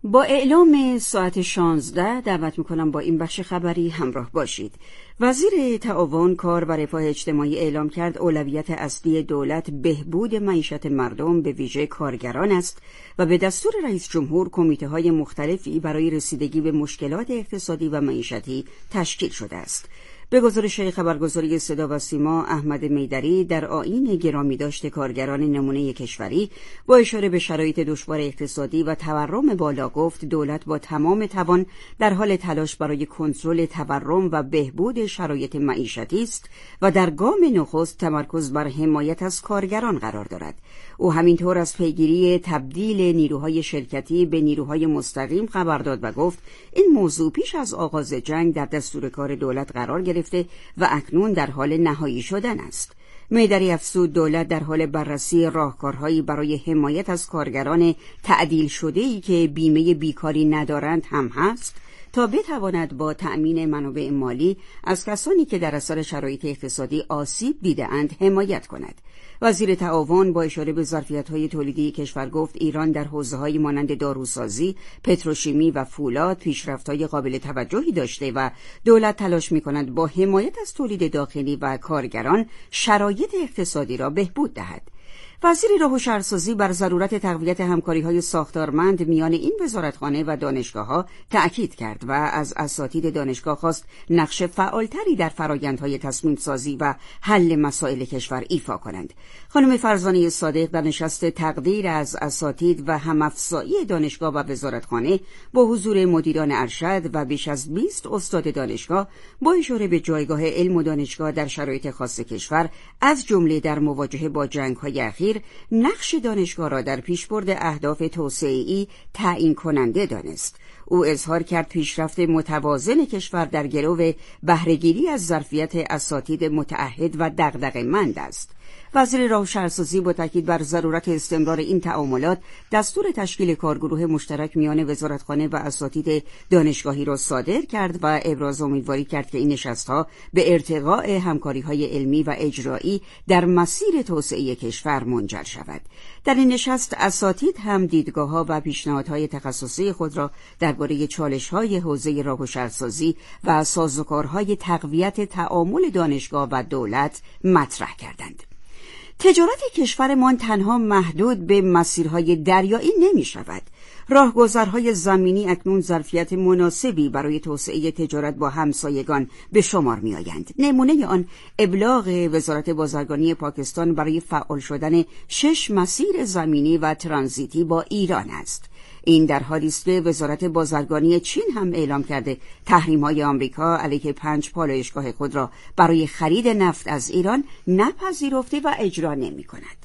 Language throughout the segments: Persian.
با اعلام ساعت 16 دعوت میکنم با این بخش خبری همراه باشید. وزیر تعاون، کار و رفاه اجتماعی اعلام کرد اولویت اصلی دولت بهبود معیشت مردم به ویژه کارگران است و به دستور رئیس جمهور کمیته‌های مختلفی برای رسیدگی به مشکلات اقتصادی و معیشتی تشکیل شده است. به گزارش خبرگزاری صدا و سیما، احمد میدری در آیین گرامی داشت کارگران نمونه کشوری با اشاره به شرایط دشوار اقتصادی و تورم بالا گفت دولت با تمام توان در حال تلاش برای کنترل تورم و بهبود شرایط معیشتی است و در گام نخست تمرکز بر حمایت از کارگران قرار دارد. او همینطور از پیگیری تبدیل نیروهای شرکتی به نیروهای مستقیم خبر داد و گفت این موضوع پیش از آغاز جنگ در دستور کار دولت قرار گرفته و اکنون در حال نهایی شدن است. میدری افزود دولت در حال بررسی راهکارهایی برای حمایت از کارگران تعدیل شده‌ای که بیمه بیکاری ندارند هم هست تا بتواند با تأمین منابع مالی از کسانی که در اثر شرایط اقتصادی آسیب دیده‌اند حمایت کند. وزیر تعاون با اشاره به ظرفیت‌های تولیدی کشور گفت ایران در حوزه‌هایی مانند داروسازی، پتروشیمی و فولاد پیشرفت‌های قابل توجهی داشته و دولت تلاش می‌کند با حمایت از تولید داخلی و کارگران شرایط اقتصادی را بهبود دهد. وزیر راه و شهرسازی بر ضرورت تقویت همکاری‌های ساختارمند میان این وزارتخانه و دانشگاه‌ها تأکید کرد و از اساتید دانشگاه خواست نقش فعالتری در فرآیندهای تصمیم‌سازی و حل مسائل کشور ایفا کنند. خانم فرزانه صادق در نشست تقدیر از اساتید و هم‌افزایی دانشگاه و وزارتخانه با حضور مدیران ارشد و بیش از 20 استاد دانشگاه با اشاره به جایگاه علم و دانشگاه در شرایط خاص کشور از جمله در مواجهه با جنگ‌های اخیر نقش دانشگاه را در پیشبرد اهداف توسعه‌ای تعیین کننده دانست. او اظهار کرد پیشرفت متوازن کشور در گرو بهره‌گیری از ظرفیت اساتید متعهد و دغدغه‌مند است. وزیر راه و شهرسازی با تاکید بر ضرورت استمرار این تعاملات دستور تشکیل کارگروه مشترک میان وزارتخانه و اساتید دانشگاهی را صادر کرد و ابراز امیدواری کرد که این نشست‌ها به ارتقاء همکاری‌های علمی و اجرایی در مسیر توسعه کشور منجر شود. در این نشست اساتید هم دیدگاه‌ها و پیشنهادهای تخصصی خود را درباره چالش‌های حوزه راه و شهرسازی و سازوکارهای تقویت تعامل دانشگاه و دولت مطرح کردند. تجارت کشورمان تنها محدود به مسیرهای دریایی نمی شود. راهگذرهای زمینی اکنون ظرفیت مناسبی برای توسعه تجارت با همسایگان به شمار می آیند. نمونه آن ابلاغ وزارت بازرگانی پاکستان برای فعال شدن 6 مسیر زمینی و ترانزیتی با ایران است. این در حالی است که وزارت بازرگانی چین هم اعلام کرده تحریم‌های آمریکا علیه 5 پالایشگاه خود را برای خرید نفت از ایران نپذیرفته و اجرا نمی‌کند.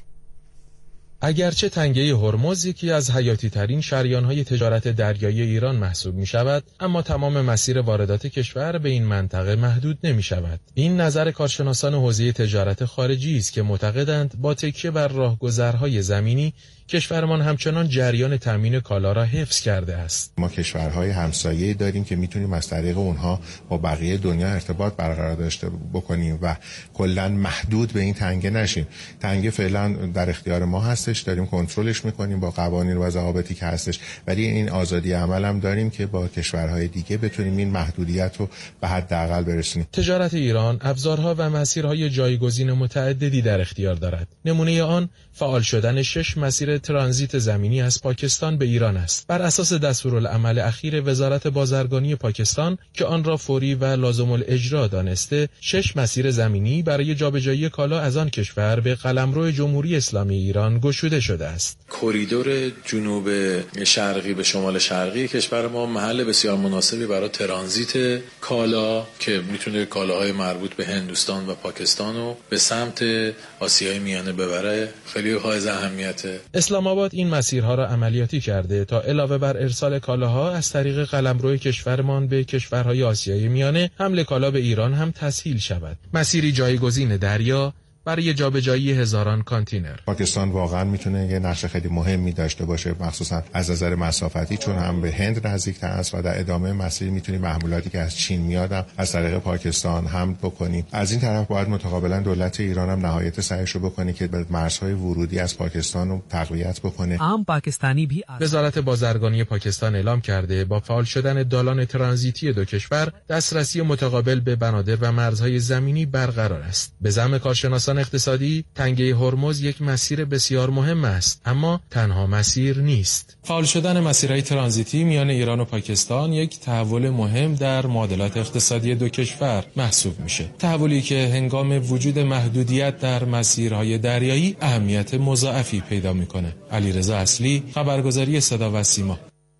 اگرچه تنگه هرمز یکی از حیاتی ترین شریان‌های تجارت دریایی ایران محسوب می‌شود، اما تمام مسیر واردات کشور به این منطقه محدود نمی‌شود. این نظر کارشناسان حوزه تجارت خارجی است که معتقدند با تکیه بر راهگذرهای زمینی کشورمان همچنان جریان تامین کالا را حفظ کرده است. ما کشورهای همسایه‌ای داریم که میتونیم از طریق اونها با بقیه دنیا ارتباط برقرار داشته بکنیم و کلاً محدود به این تنگه نشیم. تنگه فعلا در اختیار ما هستش، داریم کنترلش میکنیم با قوانین و ضوابطی که هستش، ولی این آزادی عمل هم داریم که با کشورهای دیگه بتونیم این محدودیت رو به حداقل برسونیم. تجارت ایران ابزارها و مسیرهای جایگزین متعددی در اختیار دارد. نمونه آن فعال شدن 6 مسیر ترانزیت زمینی از پاکستان به ایران است. بر اساس دستورالعمل اخیر وزارت بازرگانی پاکستان که آن را فوری و لازم الاجرا دانسته، 6 مسیر زمینی برای جابجایی کالا از آن کشور به قلمرو جمهوری اسلامی ایران گشوده شده است. کوریدور جنوب شرقی به شمال شرقی کشور ما محل بسیار مناسبی برای ترانزیت کالا که میتونه کالاهای مربوط به هندوستان و پاکستان رو به سمت آسیای میانه ببره. خیلی حائز اهمیته. اسلام آباد این مسیرها را عملیاتی کرده تا علاوه بر ارسال کالاها از طریق قلمرو کشورمان به کشورهای آسیای میانه، حمل کالا به ایران هم تسهیل شود. مسیری جایگزین دریا برای جابجایی هزاران کانتینر. پاکستان واقعا میتونه یه نقش خیلی مهمی داشته باشه، مخصوصا از نظر مسافتی، چون هم به هند نزدیک‌تر است و در ادامه مسیر میتونیم محمولاتی که از چین میاد از طریق پاکستان حمل بکنیم. از این طرف باید متقابلا دولت ایران هم نهایت سعیش رو بکنه که به مرزهای ورودی از پاکستان رو تقویت بکنه. وزارت بازرگانی پاکستان اعلام کرده با فعال شدن دالان ترانزیتی دو کشور دسترسی متقابل به بنادر و مرزهای زمینی برقرار است. به زعم کارشناسان اقتصادی تنگه هرمز یک مسیر بسیار مهم است، اما تنها مسیر نیست. فعال شدن مسیرهای ترانزیتی میان ایران و پاکستان یک تحول مهم در معادلات اقتصادی دو کشور محسوب میشه. تحولی که هنگام وجود محدودیت در مسیرهای دریایی اهمیت مضاعفی پیدا میکنه. علیرضا اصلی، خبرگزاری صدا و سیما.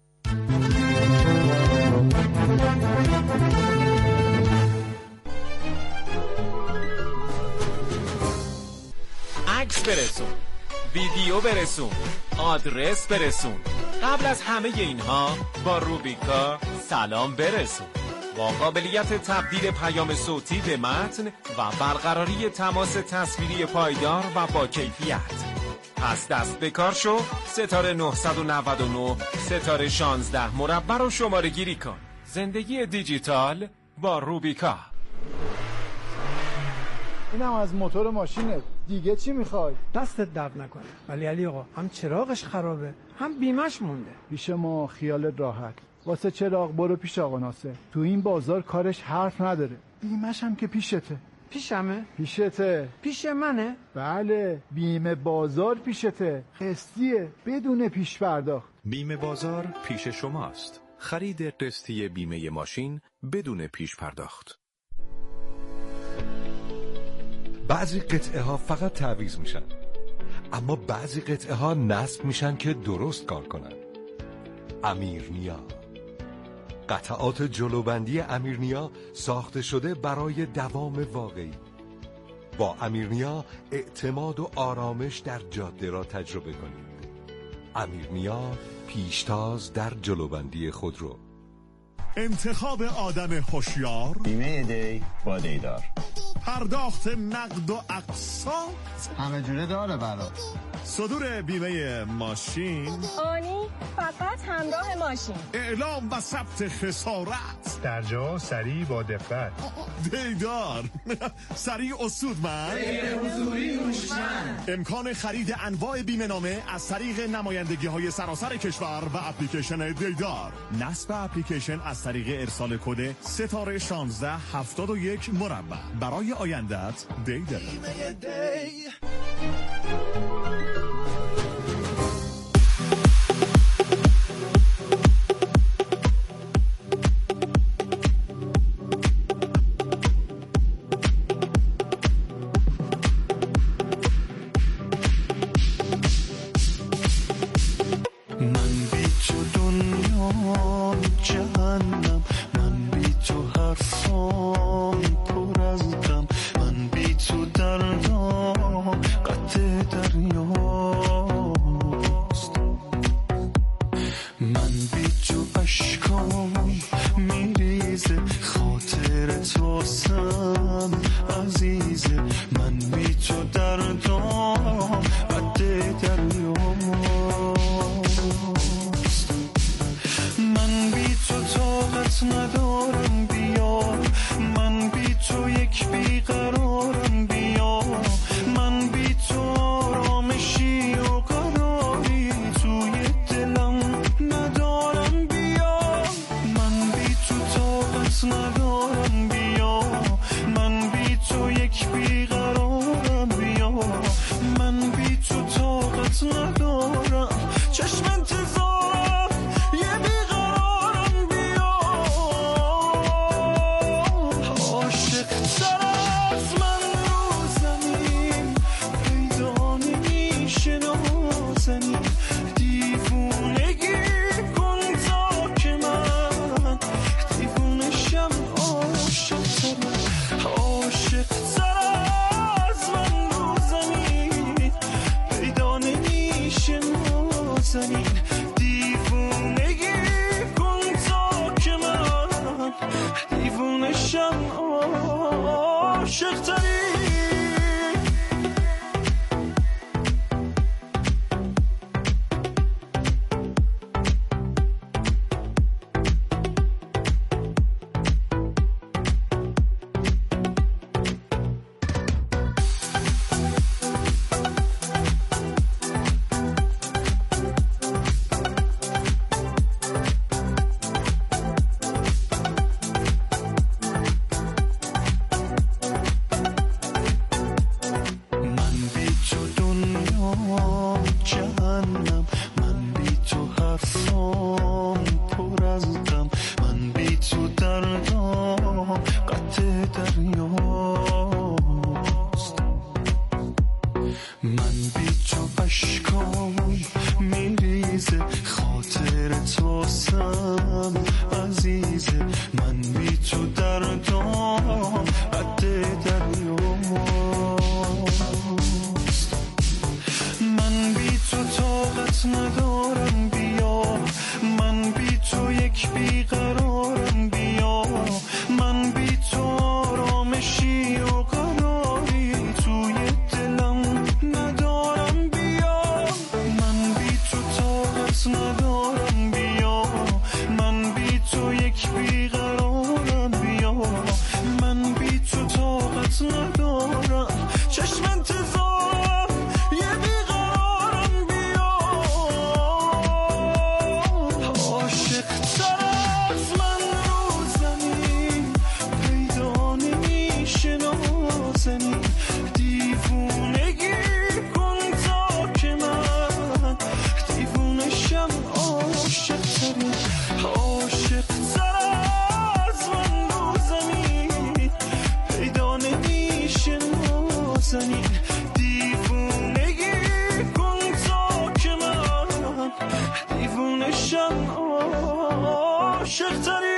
عکس برسون، ویدیو برسون، آدرس برسون. قبل از همه اینها با روبیکا سلام برسون. با قابلیت تبدیل پیام صوتی به متن و برقراری تماس تصویری پایدار و با کیفیت. پس دست به کار شو، ستاره 999 ستاره 16 مربع رو شماره گیری کن. زندگی دیجیتال با روبیکا. اینم از موتور ماشینت، دیگه چی میخوای؟ دستت درد نکنه. ولی علی آقا هم چراغش خرابه هم بیمش مونده. پیش ما خیالت راحت. واسه چراغ برو پیش آقا ناصر. تو این بازار کارش حرف نداره. بیمش هم که پیشته. پیشمه؟ پیشته. پیش منه؟ بله، بیمه بازار پیشته. قسطیه بدون پیش پرداخت. بیمه بازار پیش شماست. خرید قسطی بیمه ماشین بدون پیش پرداخت. بعضی قطعه ها فقط تعویض میشن، اما بعضی قطعه ها نصب میشن که درست کار کنن. امیرنیا، قطعات جلوبندی امیرنیا ساخته شده برای دوام واقعی. با امیرنیا اعتماد و آرامش در جاده را تجربه کنید. امیرنیا، پیشتاز در جلوبندی خودرو. انتخاب آدم هوشیار، بیمه دی با دیدار، پرداخت نقد و اقساط همه جوره داره برات. صدور بیمه ماشین آنی فقط همراه ماشین، اعلام و ثبت خسارت در جا سریع با دقت. دیدار سریع اصودمند، حضوری هوشمند. امکان خرید انواع بیمه نامه از طریق نمایندگی های سراسر کشور و اپلیکیشن دیدار. نصب اپلیکیشن از طریق ارسال کد ستاره 1671 مربع. برای آیندت دیدار. It's not بزنی دیوونگی کن تا که من دیوونشم عاشق‌تری.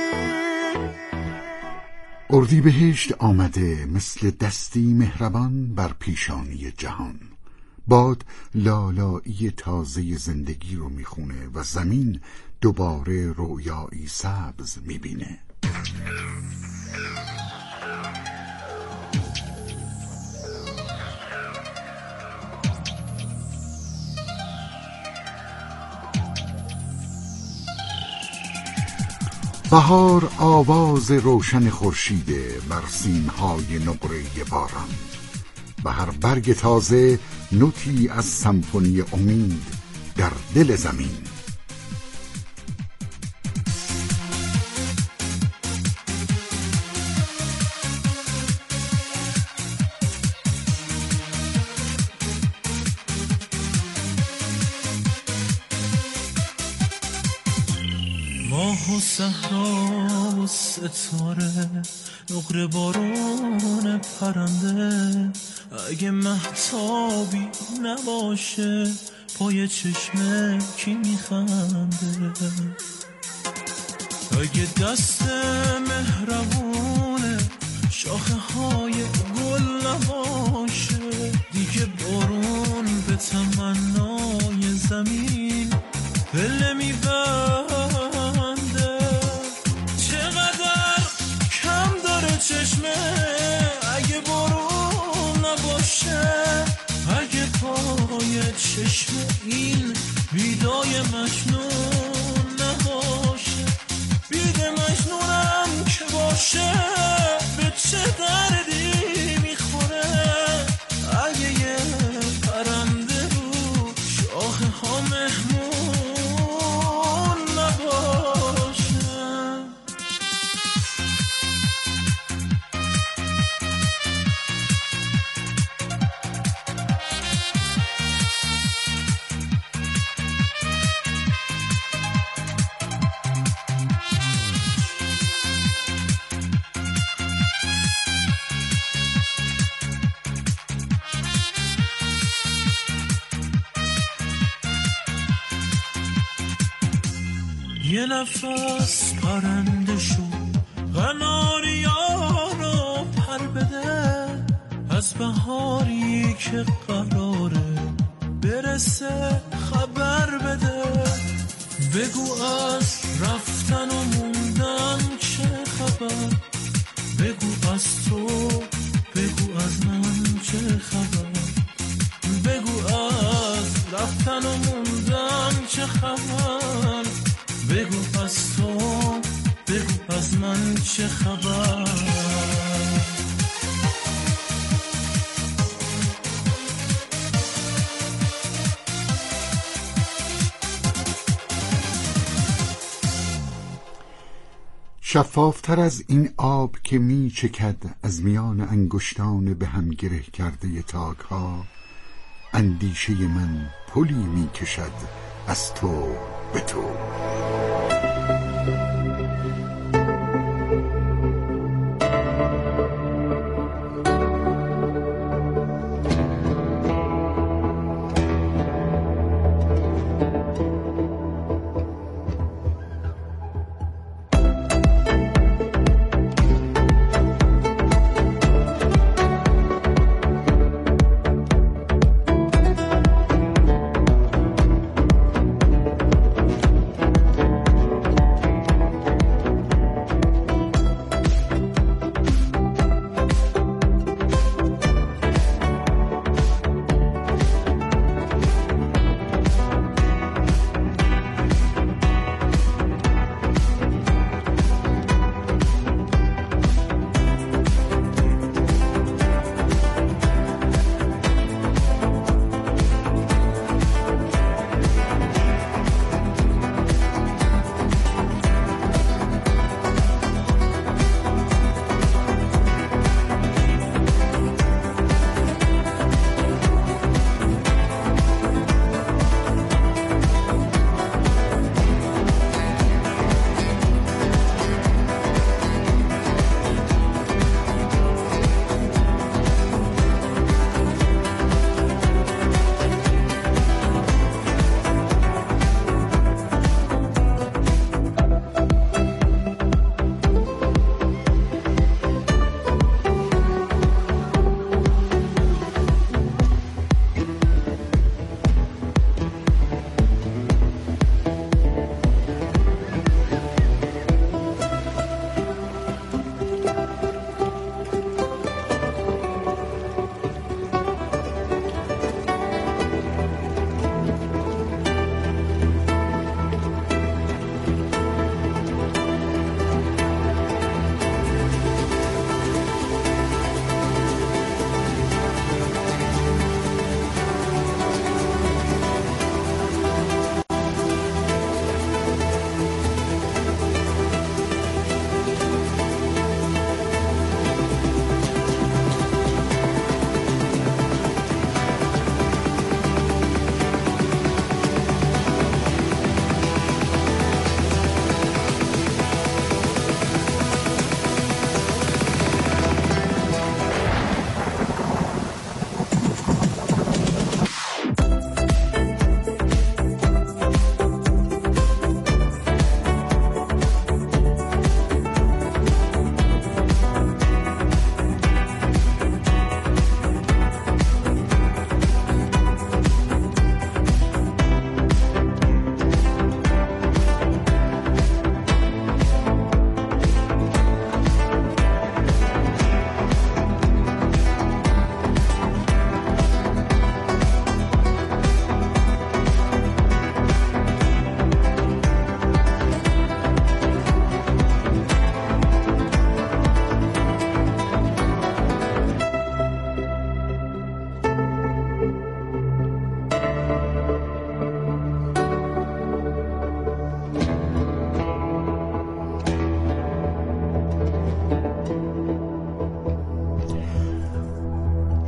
اردیبهشت آمده مثل دستی مهربان بر پیشانی جهان. باد لالایی تازه زندگی رو میخونه و زمین دوباره رویایی سبز میبینه. بهار آواز روشن خورشیده بر سیمهای نقره باران و هر برگ تازه نوتی از سمفونی امید در دل زمین. ماه و صحرا و ستاره نقره بارون پرنده، اگه مهتابی نباشه پای چشمه کی میخنده؟ اگه دست مهربونه شاخه های گل نباشه، دیگه بارون به تمنای زمین پله میبنده. چقدر کم داره چشمه اگه بارون نباشه، اگه پای چشمه این بیدای مجنون نباشه. بید مجنونم که باشه به چه دردی میخوره، اگه یه پرنده رو شاخه ها مهمون نباشه. یه نفس پرنده شو قناریا رو پر بده، از بهاری که قراره برسه خبر بده. بگو از رفتن و موندن چه خبر، بگو از تو، بگو از من چه خبر. بگو از رفتن و موندن چه خبر، بگو از تو، بگو از من چه خبر. شفافتر از این آب که می چکد از میان انگشتان به هم گره کرده تاک ها، اندیشه من پلی می کشد از تو به تو.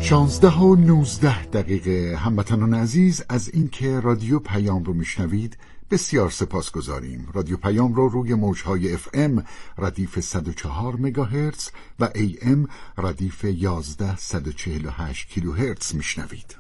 16:19 هموطنان عزیز، از اینکه رادیو پیام رو میشنوید بسیار سپاسگزاریم. رادیو پیام رو روی موجهای FM ردیف 104 مگاهرتز و AM ردیف 1148 کیلوهرتز میشنوید.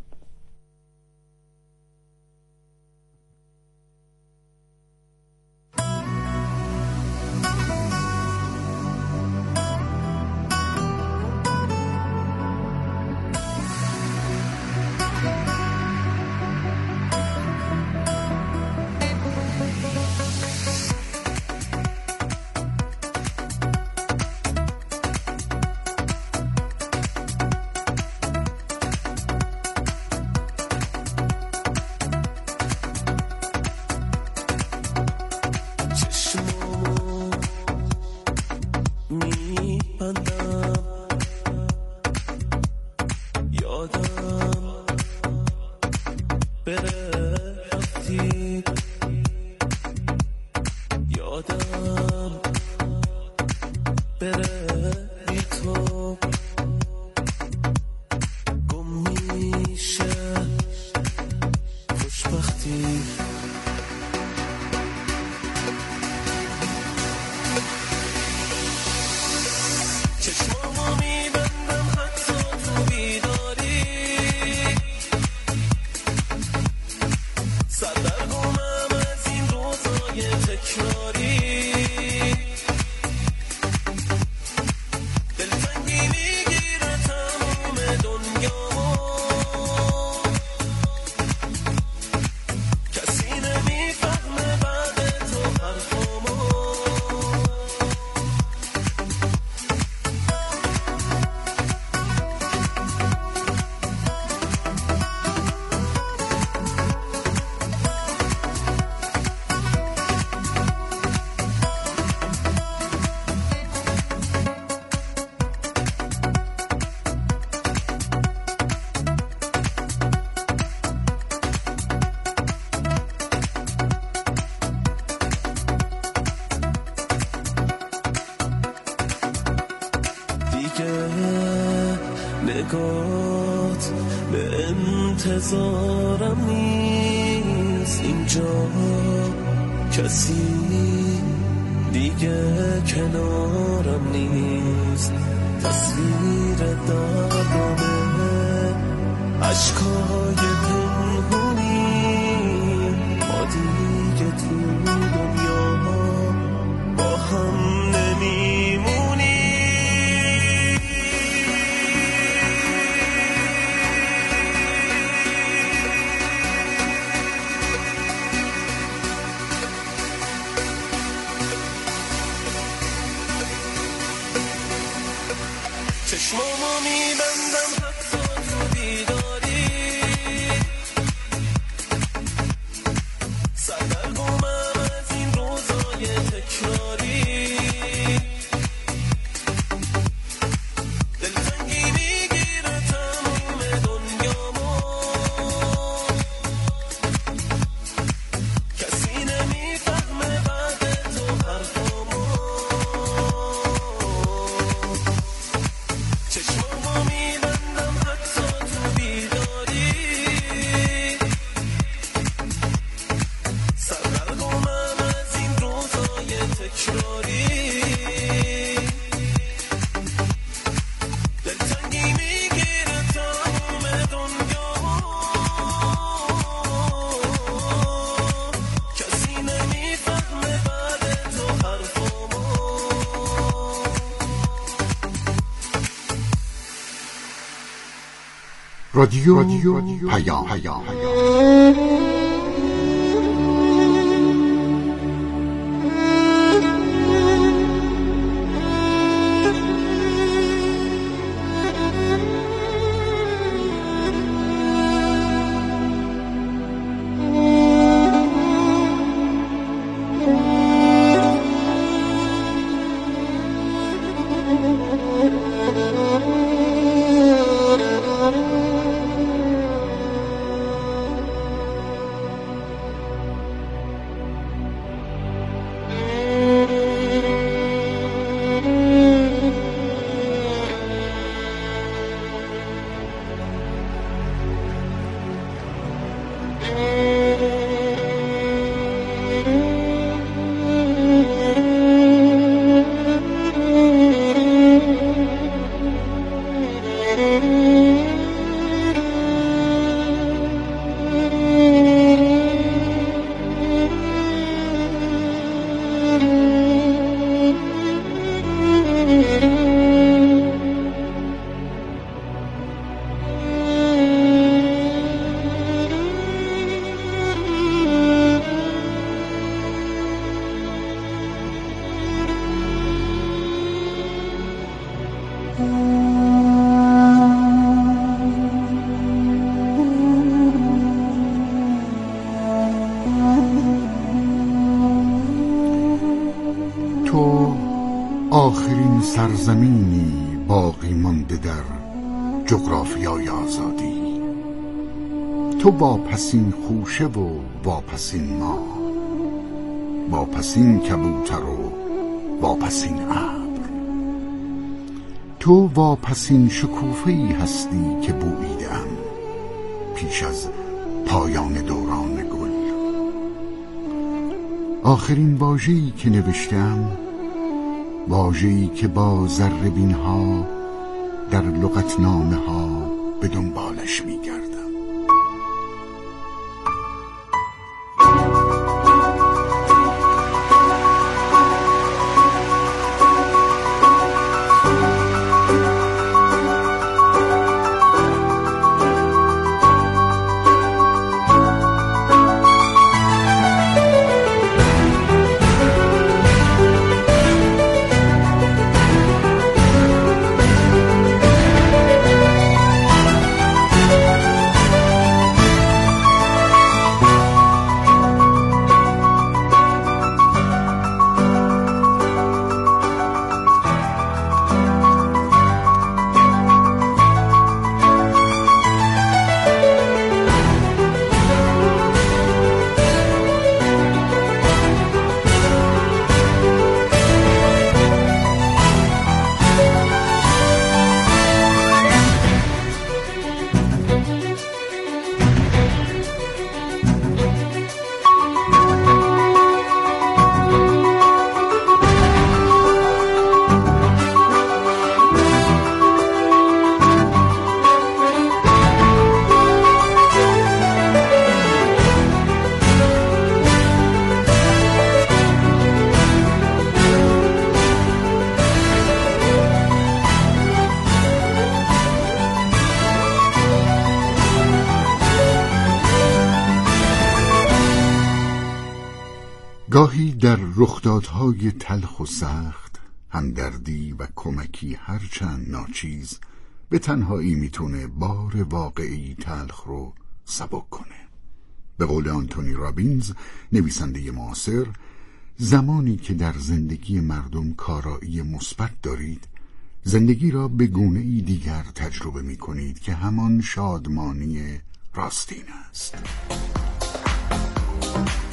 نگات به انتظارم نیست، اینجا کسی دیگه کنارم نیست، تصویر دردمه عشقای پنهونی، ما دیگه تو دنیا با هم نمیمونی. چشمامو میبندم حتی تو بیداری، سردرگمم از این روزای تکراری، دلتنگی میگیره تموم دنیامو، کسی نمیفهمه بعد تو حرفامو. چشمامو میبندم حتی تو بیداری، سردرگمم از این روزای تکراری، دلتنگی میگیره تموم دنیا، کسی نمیفهمه بعد تو حرفامو. رادیو پیام. تو آخرین سرزمینی باقی مانده در جغرافیای آزادی، تو واپسین خوشه و واپسین ما، واپسین کبوتر و واپسین ابر، تو واپسین شکوفه‌ای هستی که بوییدم پیش از پایان دوران گل. آخرین واژه‌ای که نوشتم، واژه‌ای که با ذره‌بین‌ها در لغتنامه ها به دنبالش می‌گردم. گاهی در رخدادهای تلخ و سخت، همدردی و کمکی هرچند ناچیز به تنهایی میتونه بار واقعی تلخ رو سبک کنه. به قول آنتونی رابینز، نویسنده معاصر، زمانی که در زندگی مردم کارایی مثبت دارید، زندگی را به گونه‌ای دیگر تجربه میکنید که همان شادمانی راستین است.